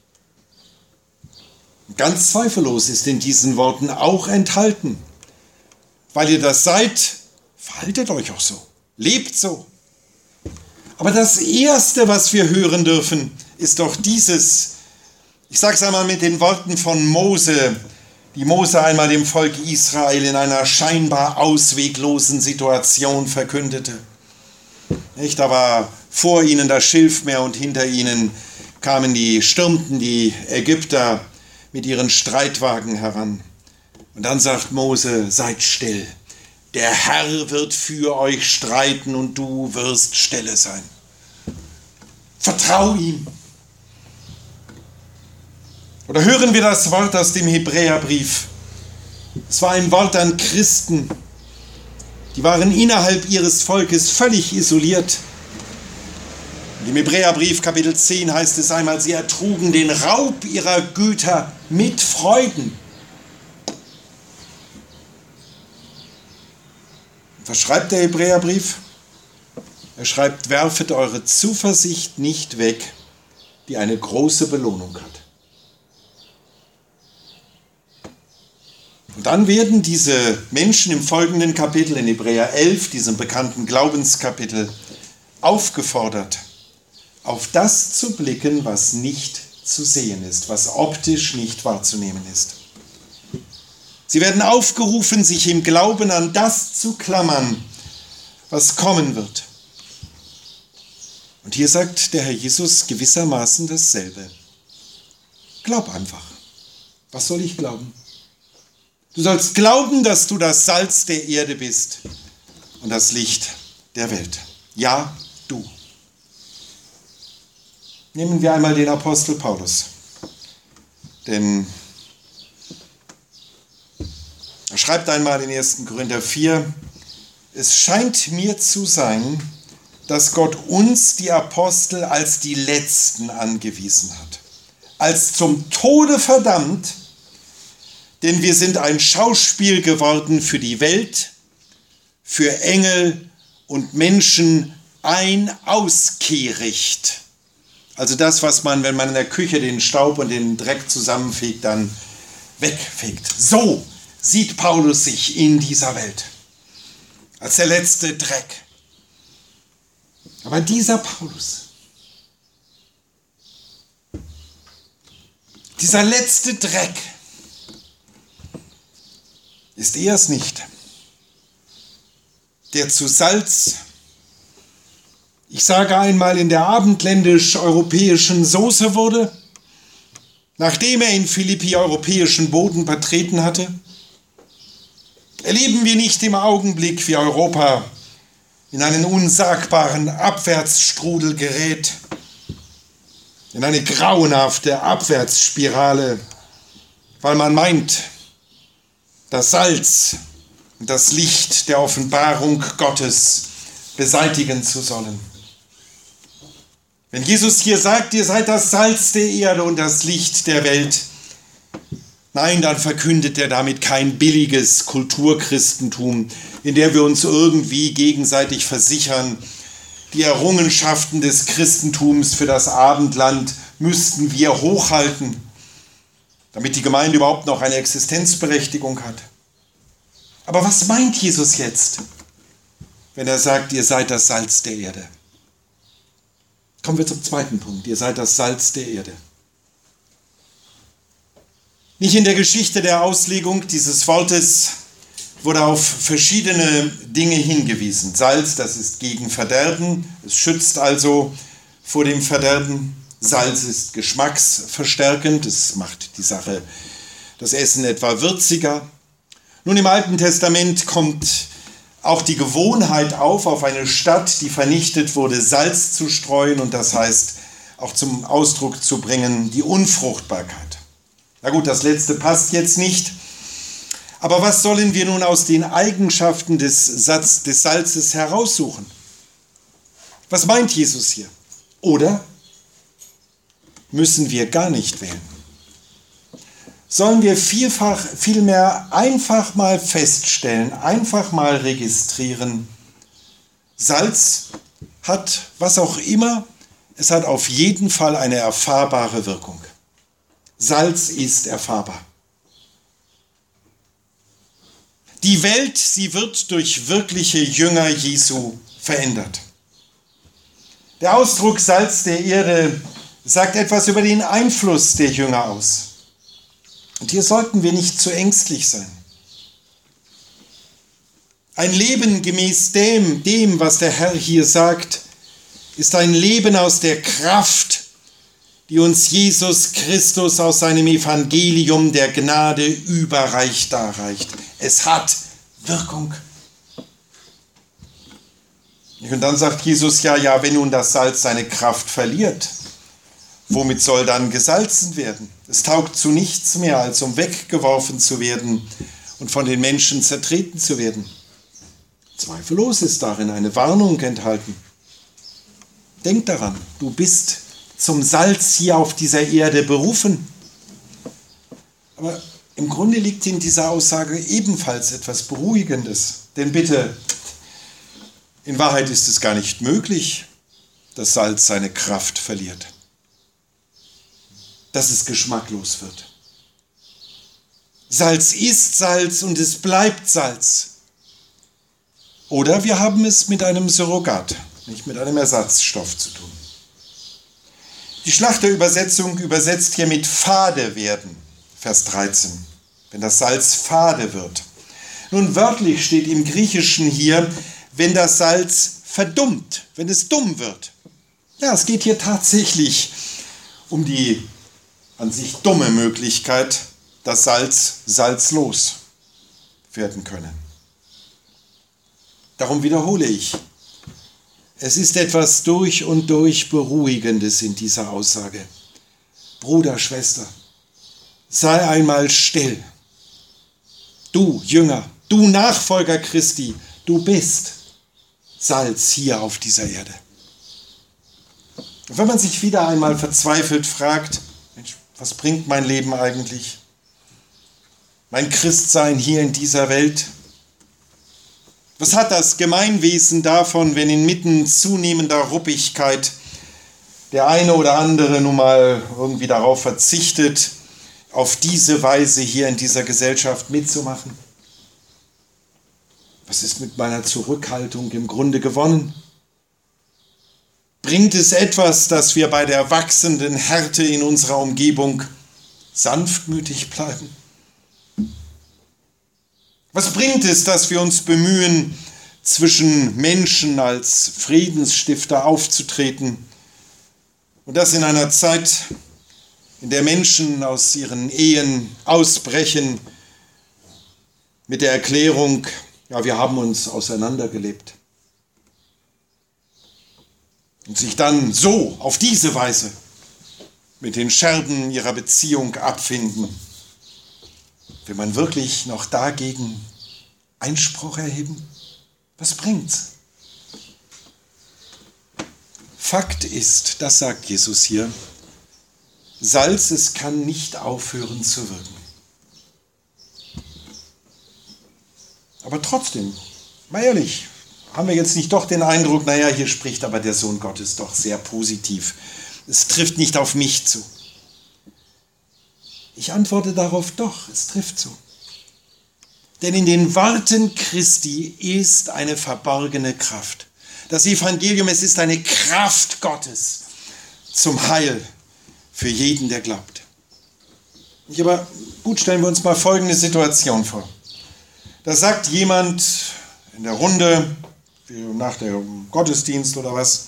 Ganz zweifellos ist in diesen Worten auch enthalten, weil ihr das seid, verhaltet euch auch so, lebt so. Aber das Erste, was wir hören dürfen, ist doch dieses, ich sage es einmal mit den Worten von Mose, die Mose einmal dem Volk Israel in einer scheinbar ausweglosen Situation verkündete. Nicht, da war vor ihnen das Schilfmeer und hinter ihnen stürmten die Ägypter mit ihren Streitwagen heran. Und dann sagt Mose, seid still. Der Herr wird für euch streiten und du wirst stille sein. Vertrau ihm. Oder hören wir das Wort aus dem Hebräerbrief. Es war ein Wort an Christen. Die waren innerhalb ihres Volkes völlig isoliert. Im Hebräerbrief Kapitel 10 heißt es einmal, sie ertrugen den Raub ihrer Güter mit Freuden. Was schreibt der Hebräerbrief? Er schreibt, werfet eure Zuversicht nicht weg, die eine große Belohnung hat. Und dann werden diese Menschen im folgenden Kapitel, in Hebräer 11, diesem bekannten Glaubenskapitel, aufgefordert, auf das zu blicken, was nicht zu sehen ist, was optisch nicht wahrzunehmen ist. Sie werden aufgerufen, sich im Glauben an das zu klammern, was kommen wird. Und hier sagt der Herr Jesus gewissermaßen dasselbe. Glaub einfach. Was soll ich glauben? Du sollst glauben, dass du das Salz der Erde bist und das Licht der Welt. Ja, du. Nehmen wir einmal den Apostel Paulus. Denn er schreibt einmal in 1. Korinther 4, es scheint mir zu sein, dass Gott uns, die Apostel, als die Letzten angewiesen hat. Als zum Tode verdammt, denn wir sind ein Schauspiel geworden für die Welt, für Engel und Menschen, ein Auskehricht. Also das, was man, wenn man in der Küche den Staub und den Dreck zusammenfegt, dann wegfegt. So sieht Paulus sich in dieser Welt. Als der letzte Dreck. Aber dieser Paulus, dieser letzte Dreck, ist er es nicht, der zu Salz, ich sage einmal in der abendländisch-europäischen Soße wurde, nachdem er in Philippi europäischen Boden betreten hatte? Erleben wir nicht im Augenblick, wie Europa in einen unsagbaren Abwärtsstrudel gerät, in eine grauenhafte Abwärtsspirale, weil man meint, das Salz und das Licht der Offenbarung Gottes beseitigen zu sollen. Wenn Jesus hier sagt, ihr seid das Salz der Erde und das Licht der Welt, nein, dann verkündet er damit kein billiges Kulturchristentum, in der wir uns irgendwie gegenseitig versichern, die Errungenschaften des Christentums für das Abendland müssten wir hochhalten, damit die Gemeinde überhaupt noch eine Existenzberechtigung hat. Aber was meint Jesus jetzt, wenn er sagt, ihr seid das Salz der Erde? Kommen wir zum zweiten Punkt. Ihr seid das Salz der Erde. Nicht in der Geschichte der Auslegung dieses Wortes wurde auf verschiedene Dinge hingewiesen. Salz, das ist gegen Verderben. Es schützt also vor dem Verderben. Salz ist geschmacksverstärkend. Es macht die Sache, das Essen etwa würziger. Nun, im Alten Testament kommt auch die Gewohnheit auf eine Stadt, die vernichtet wurde, Salz zu streuen und das heißt auch zum Ausdruck zu bringen, die Unfruchtbarkeit. Na gut, das letzte passt jetzt nicht. Aber was sollen wir nun aus den Eigenschaften des Salzes heraussuchen? Was meint Jesus hier? Oder müssen wir gar nicht wählen? Sollen wir vielmehr einfach mal feststellen, einfach mal registrieren, Salz hat, was auch immer, es hat auf jeden Fall eine erfahrbare Wirkung. Salz ist erfahrbar. Die Welt, sie wird durch wirkliche Jünger Jesu verändert. Der Ausdruck Salz der Erde sagt etwas über den Einfluss der Jünger aus. Und hier sollten wir nicht zu ängstlich sein. Ein Leben gemäß dem, was der Herr hier sagt, ist ein Leben aus der Kraft, die uns Jesus Christus aus seinem Evangelium der Gnade überreich darreicht. Es hat Wirkung. Und dann sagt Jesus, ja, wenn nun das Salz seine Kraft verliert, womit soll dann gesalzen werden? Es taugt zu nichts mehr, als um weggeworfen zu werden und von den Menschen zertreten zu werden. Zweifellos ist darin eine Warnung enthalten. Denk daran, du bist zum Salz hier auf dieser Erde berufen. Aber im Grunde liegt in dieser Aussage ebenfalls etwas Beruhigendes. Denn bitte, in Wahrheit ist es gar nicht möglich, dass Salz seine Kraft verliert, dass es geschmacklos wird. Salz ist Salz und es bleibt Salz. Oder wir haben es mit einem Surrogat, nicht mit einem Ersatzstoff zu tun. Die Schlachterübersetzung übersetzt hier mit fade werden, Vers 13, wenn das Salz fade wird. Nun wörtlich steht im Griechischen hier, wenn das Salz verdummt, wenn es dumm wird. Ja, es geht hier tatsächlich um die an sich dumme Möglichkeit, das Salz salzlos werden können. Darum wiederhole ich, es ist etwas durch und durch Beruhigendes in dieser Aussage. Bruder, Schwester, sei einmal still. Du Jünger, du Nachfolger Christi, du bist Salz hier auf dieser Erde. Und wenn man sich wieder einmal verzweifelt fragt, Mensch, was bringt mein Leben eigentlich? Mein Christsein hier in dieser Welt? Was hat das Gemeinwesen davon, wenn inmitten zunehmender Ruppigkeit der eine oder andere nun mal irgendwie darauf verzichtet, auf diese Weise hier in dieser Gesellschaft mitzumachen? Was ist mit meiner Zurückhaltung im Grunde gewonnen? Bringt es etwas, dass wir bei der wachsenden Härte in unserer Umgebung sanftmütig bleiben? Was bringt es, dass wir uns bemühen, zwischen Menschen als Friedensstifter aufzutreten? Und das in einer Zeit, in der Menschen aus ihren Ehen ausbrechen mit der Erklärung, ja, wir haben uns auseinandergelebt. Und sich dann so, auf diese Weise, mit den Scherben ihrer Beziehung abfinden. Will man wirklich noch dagegen Einspruch erheben? Was bringt's? Fakt ist, das sagt Jesus hier, Salz, es kann nicht aufhören zu wirken. Aber trotzdem, mal ehrlich, haben wir jetzt nicht doch den Eindruck, naja, hier spricht aber der Sohn Gottes doch sehr positiv. Es trifft nicht auf mich zu. Ich antworte darauf doch, es trifft zu. Denn in den Worten Christi ist eine verborgene Kraft. Das Evangelium, es ist eine Kraft Gottes zum Heil für jeden, der glaubt. Aber gut, stellen wir uns mal folgende Situation vor. Da sagt jemand in der Runde, nach dem Gottesdienst oder was,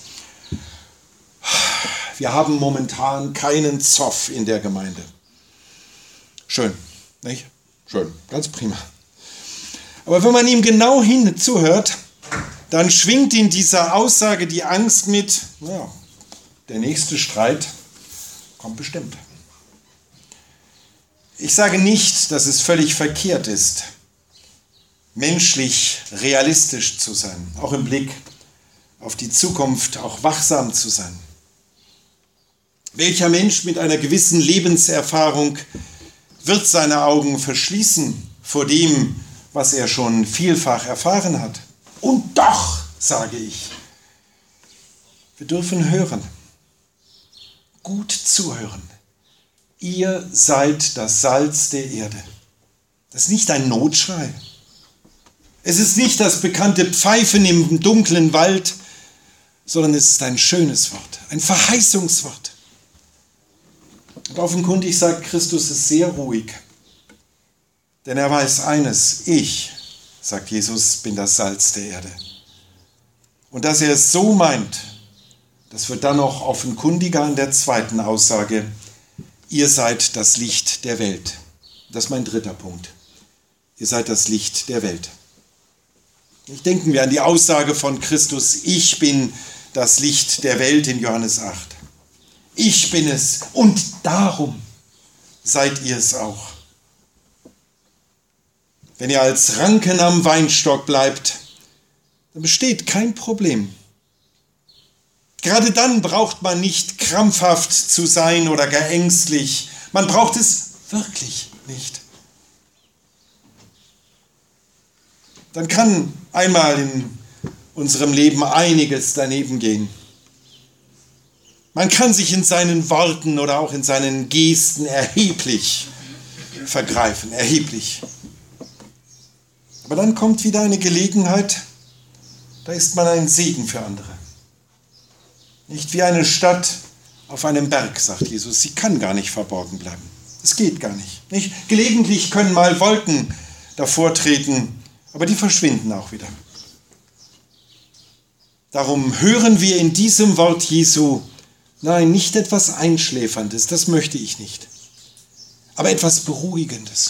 wir haben momentan keinen Zoff in der Gemeinde. Schön, nicht? Schön, ganz prima. Aber wenn man ihm genau zuhört, dann schwingt in dieser Aussage die Angst mit, naja, der nächste Streit kommt bestimmt. Ich sage nicht, dass es völlig verkehrt ist, menschlich realistisch zu sein, auch im Blick auf die Zukunft, auch wachsam zu sein. Welcher Mensch mit einer gewissen Lebenserfahrung wird seine Augen verschließen vor dem, was er schon vielfach erfahren hat? Und doch, sage ich, wir dürfen hören, gut zuhören. Ihr seid das Salz der Erde. Das ist nicht ein Notschrei. Es ist nicht das bekannte Pfeifen im dunklen Wald, sondern es ist ein schönes Wort, ein Verheißungswort. Und offenkundig sagt Christus es sehr ruhig, denn er weiß eines, ich, sagt Jesus, bin das Salz der Erde. Und dass er es so meint, das wird dann noch offenkundiger in der zweiten Aussage, ihr seid das Licht der Welt. Das ist mein dritter Punkt. Ihr seid das Licht der Welt. Denken wir an die Aussage von Christus, ich bin das Licht der Welt in Johannes 8. Ich bin es und darum seid ihr es auch. Wenn ihr als Ranken am Weinstock bleibt, dann besteht kein Problem. Gerade dann braucht man nicht krampfhaft zu sein oder gar ängstlich. Man braucht es wirklich nicht. Dann kann einmal in unserem Leben einiges daneben gehen. Man kann sich in seinen Worten oder auch in seinen Gesten erheblich vergreifen, erheblich. Aber dann kommt wieder eine Gelegenheit, da ist man ein Segen für andere. Nicht wie eine Stadt auf einem Berg, sagt Jesus, sie kann gar nicht verborgen bleiben. Es geht gar nicht. Gelegentlich können mal Wolken davor treten, aber die verschwinden auch wieder. Darum hören wir in diesem Wort Jesu, nein, nicht etwas Einschläferndes, das möchte ich nicht. aber etwas Beruhigendes.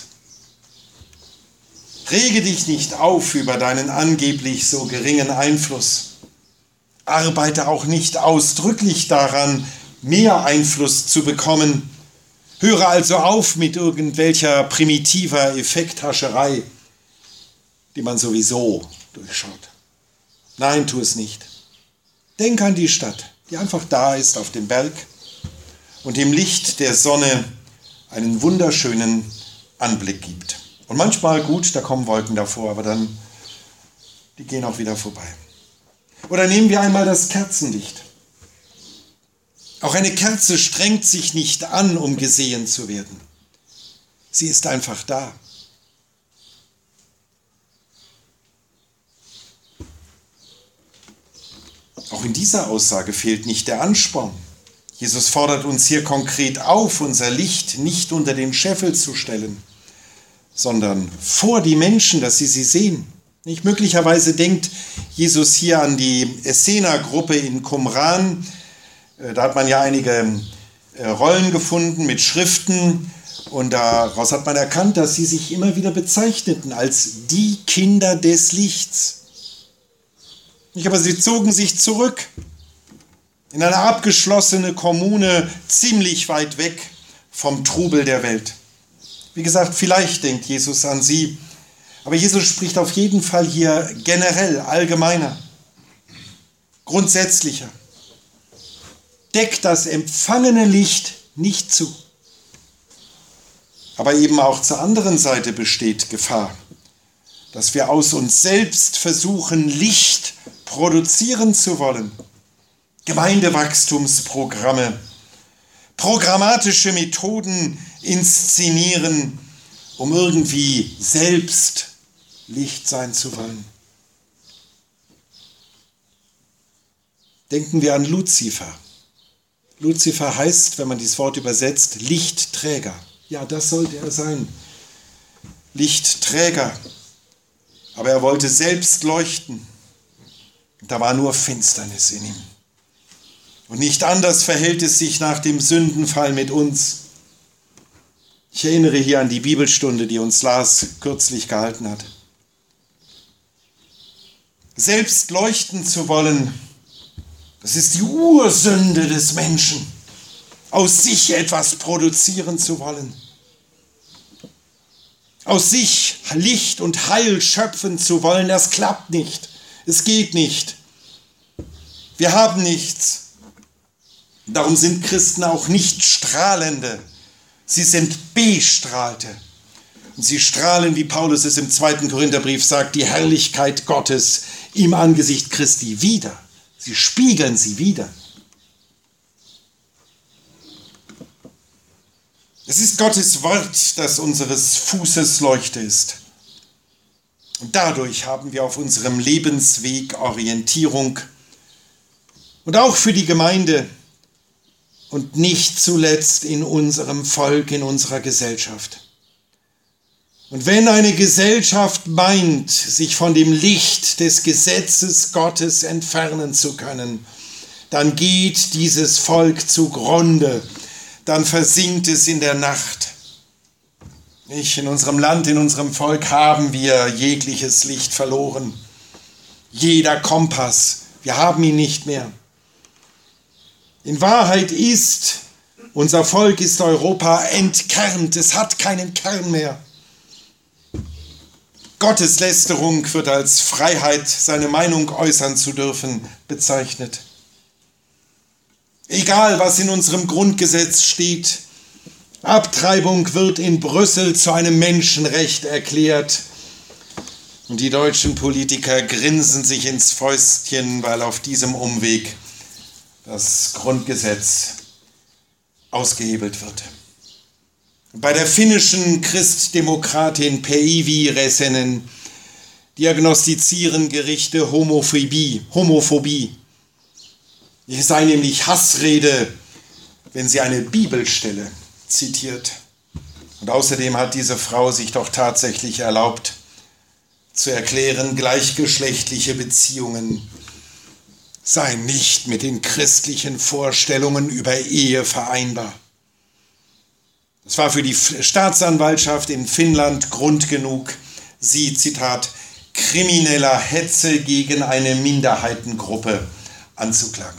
Rege dich nicht auf über deinen angeblich so geringen Einfluss. Arbeite auch nicht ausdrücklich daran, mehr Einfluss zu bekommen. Höre also auf mit irgendwelcher primitiver Effekthascherei, die man sowieso durchschaut. Nein, tu es nicht. Denk an die Stadt, die einfach da ist auf dem Berg und im Licht der Sonne einen wunderschönen Anblick gibt. Und manchmal, gut, da kommen Wolken davor, aber dann, die gehen auch wieder vorbei. Oder nehmen wir einmal das Kerzenlicht. Auch eine Kerze strengt sich nicht an, um gesehen zu werden. Sie ist einfach da. Auch in dieser Aussage fehlt nicht der Ansporn. Jesus fordert uns hier konkret auf, unser Licht nicht unter den Scheffel zu stellen, sondern vor die Menschen, dass sie sehen. Nicht möglicherweise denkt Jesus hier an die Essener-Gruppe in Qumran. Da hat man ja einige Rollen gefunden mit Schriften und daraus hat man erkannt, dass sie sich immer wieder bezeichneten als die Kinder des Lichts. Aber sie zogen sich zurück in eine abgeschlossene Kommune, ziemlich weit weg vom Trubel der Welt. Wie gesagt, vielleicht denkt Jesus an sie, aber Jesus spricht auf jeden Fall hier generell, allgemeiner, grundsätzlicher. Deckt das empfangene Licht nicht zu. Aber eben auch zur anderen Seite besteht Gefahr, dass wir aus uns selbst versuchen, Licht produzieren zu wollen. Gemeindewachstumsprogramme, programmatische Methoden inszenieren, um irgendwie selbst Licht sein zu wollen. Denken wir an Luzifer. Luzifer heißt, wenn man dieses Wort übersetzt, Lichtträger. Ja, das sollte er sein. Lichtträger. Aber er wollte selbst leuchten. Da war nur Finsternis in ihm. Und nicht anders verhält es sich nach dem Sündenfall mit uns. Ich erinnere hier an die Bibelstunde, die uns Lars kürzlich gehalten hat. Selbst leuchten zu wollen, das ist die Ursünde des Menschen. Aus sich etwas produzieren zu wollen. Aus sich Licht und Heil schöpfen zu wollen, das klappt nicht. Es geht nicht. Wir haben nichts. Darum sind Christen auch nicht Strahlende. Sie sind Bestrahlte. Und sie strahlen, wie Paulus es im 2. Korintherbrief sagt, die Herrlichkeit Gottes im Angesicht Christi wider. Sie spiegeln sie wider. Es ist Gottes Wort, das unseres Fußes Leuchte ist. Und dadurch haben wir auf unserem Lebensweg Orientierung und auch für die Gemeinde und nicht zuletzt in unserem Volk, in unserer Gesellschaft. Und wenn eine Gesellschaft meint, sich von dem Licht des Gesetzes Gottes entfernen zu können, dann geht dieses Volk zugrunde, dann versinkt es in der Nacht. In unserem Land, in unserem Volk haben wir jegliches Licht verloren. Jeder Kompass, wir haben ihn nicht mehr. In Wahrheit ist, unser Volk ist Europa entkernt, es hat keinen Kern mehr. Gotteslästerung wird als Freiheit, seine Meinung äußern zu dürfen, bezeichnet. Egal, was in unserem Grundgesetz steht, Abtreibung wird in Brüssel zu einem Menschenrecht erklärt. Und die deutschen Politiker grinsen sich ins Fäustchen, weil auf diesem Umweg das Grundgesetz ausgehebelt wird. Bei der finnischen Christdemokratin Päivi Räsänen diagnostizieren Gerichte Homophobie. Es sei nämlich Hassrede, wenn sie eine Bibelstelle zitiert. Und außerdem hat diese Frau sich doch tatsächlich erlaubt, zu erklären, gleichgeschlechtliche Beziehungen seien nicht mit den christlichen Vorstellungen über Ehe vereinbar. Das war für die Staatsanwaltschaft in Finnland Grund genug, sie, Zitat, krimineller Hetze gegen eine Minderheitengruppe anzuklagen.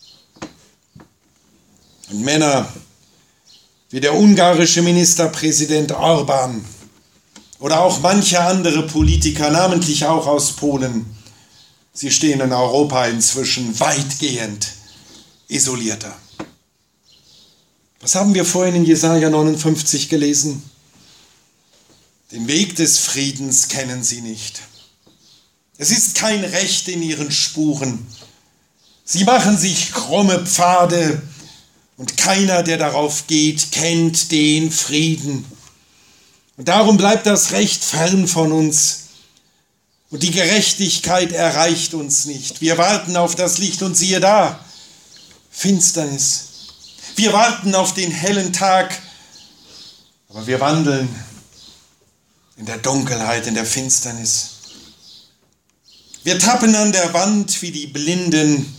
Und Männer wie der ungarische Ministerpräsident Orbán oder auch manche andere Politiker, namentlich auch aus Polen, sie stehen in Europa inzwischen weitgehend isolierter. Was haben wir vorhin in Jesaja 59 gelesen? Den Weg des Friedens kennen sie nicht. Es ist kein Recht in ihren Spuren. Sie machen sich krumme Pfade und keiner, der darauf geht, kennt den Frieden. Und darum bleibt das Recht fern von uns und die Gerechtigkeit erreicht uns nicht. Wir warten auf das Licht und siehe da, Finsternis. Wir warten auf den hellen Tag, aber wir wandeln in der Dunkelheit, in der Finsternis. Wir tappen an der Wand wie die Blinden.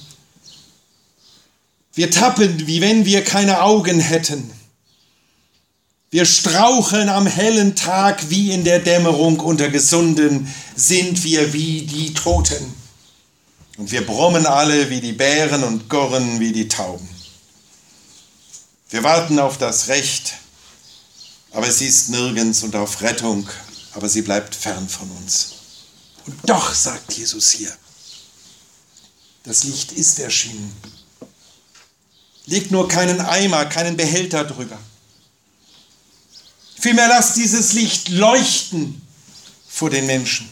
Wir tappen, wie wenn wir keine Augen hätten. Wir straucheln am hellen Tag wie in der Dämmerung. Unter Gesunden sind wir wie die Toten. Und wir brummen alle wie die Bären und gurren wie die Tauben. Wir warten auf das Recht, aber es ist nirgends, und auf Rettung, aber sie bleibt fern von uns. Und doch, sagt Jesus hier, das Licht ist erschienen. Legt nur keinen Eimer, keinen Behälter drüber. Vielmehr lasst dieses Licht leuchten vor den Menschen.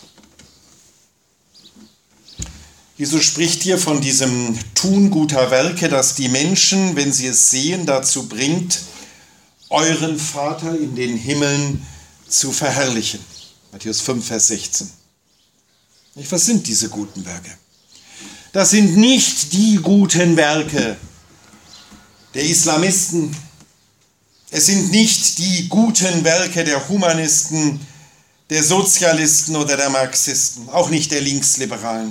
Jesus spricht hier von diesem Tun guter Werke, das die Menschen, wenn sie es sehen, dazu bringt, euren Vater in den Himmeln zu verherrlichen. Matthäus 5, Vers 16. Was sind diese guten Werke? Das sind nicht die guten Werke der Islamisten. Es sind nicht die guten Werke der Humanisten, der Sozialisten oder der Marxisten, auch nicht der Linksliberalen.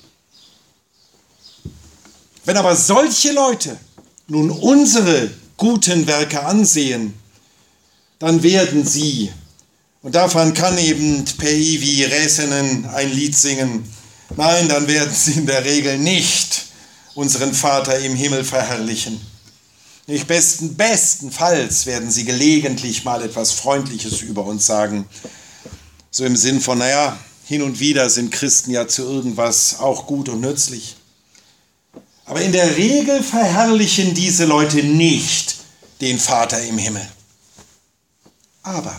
Wenn aber solche Leute nun unsere guten Werke ansehen, dann werden sie, und davon kann eben Päivi Räsänen ein Lied singen, nein, dann werden sie in der Regel nicht unseren Vater im Himmel verherrlichen. Nicht bestenfalls werden sie gelegentlich mal etwas Freundliches über uns sagen, so im Sinn von, naja, hin und wieder sind Christen ja zu irgendwas auch gut und nützlich. Aber in der Regel verherrlichen diese Leute nicht den Vater im Himmel. Aber,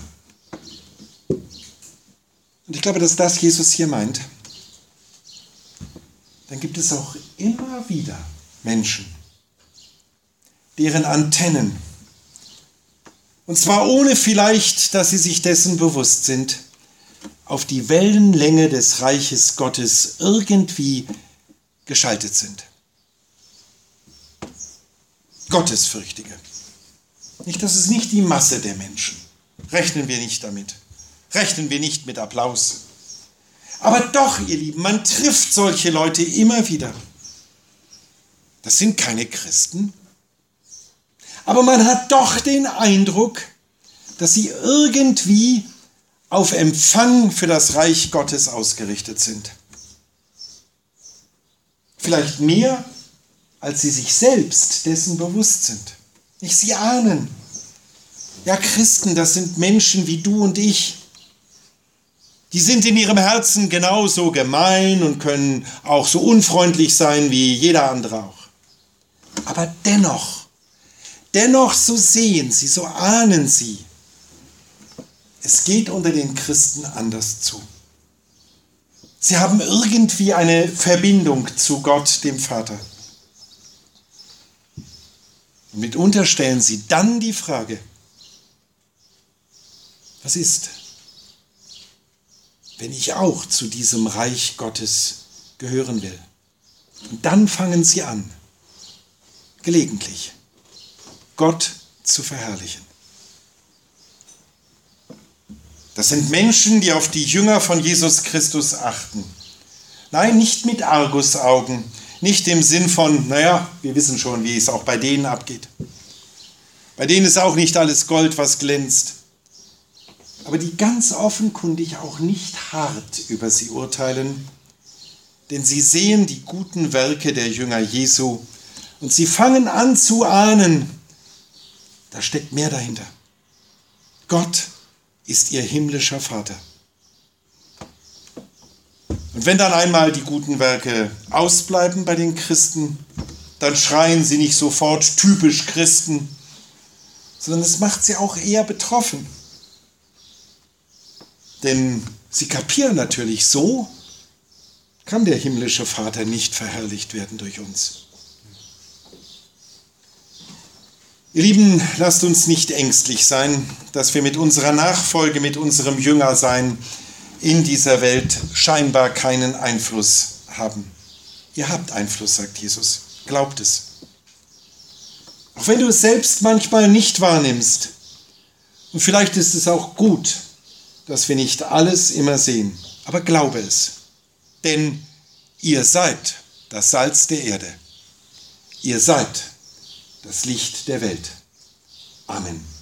und ich glaube, dass das Jesus hier meint, dann gibt es auch immer wieder Menschen, deren Antennen, und zwar ohne vielleicht, dass sie sich dessen bewusst sind, auf die Wellenlänge des Reiches Gottes irgendwie geschaltet sind. Gottesfürchtige. Das ist nicht die Masse der Menschen. Rechnen wir nicht damit. Rechnen wir nicht mit Applaus. Aber doch, ihr Lieben, man trifft solche Leute immer wieder. Das sind keine Christen. Aber man hat doch den Eindruck, dass sie irgendwie auf Empfang für das Reich Gottes ausgerichtet sind. Vielleicht mehr, als sie sich selbst dessen bewusst sind. Sie ahnen, ja, Christen, das sind Menschen wie du und ich. Die sind in ihrem Herzen genauso gemein und können auch so unfreundlich sein wie jeder andere auch. Aber dennoch so sehen sie, so ahnen sie, es geht unter den Christen anders zu. Sie haben irgendwie eine Verbindung zu Gott, dem Vater. Und mitunter stellen sie dann die Frage, was ist, wenn ich auch zu diesem Reich Gottes gehören will? Und dann fangen sie an, gelegentlich Gott zu verherrlichen. Das sind Menschen, die auf die Jünger von Jesus Christus achten. Nein, nicht mit Argusaugen, nicht im Sinn von, naja, wir wissen schon, wie es auch bei denen abgeht. bei denen ist auch nicht alles Gold, was glänzt, aber die ganz offenkundig auch nicht hart über sie urteilen, denn sie sehen die guten Werke der Jünger Jesu und sie fangen an zu ahnen, da steckt mehr dahinter. Gott ist ihr himmlischer Vater. Und wenn dann einmal die guten Werke ausbleiben bei den Christen, dann schreien sie nicht sofort typisch Christen, sondern es macht sie auch eher betroffen. Denn sie kapieren natürlich, so kann der himmlische Vater nicht verherrlicht werden durch uns. Ihr Lieben, lasst uns nicht ängstlich sein, dass wir mit unserer Nachfolge, mit unserem Jüngersein in dieser Welt scheinbar keinen Einfluss haben. Ihr habt Einfluss, sagt Jesus. Glaubt es. Auch wenn du es selbst manchmal nicht wahrnimmst. Und vielleicht ist es auch gut, dass wir nicht alles immer sehen. Aber glaube es. Denn ihr seid das Salz der Erde. Ihr seid das Licht der Welt. Amen.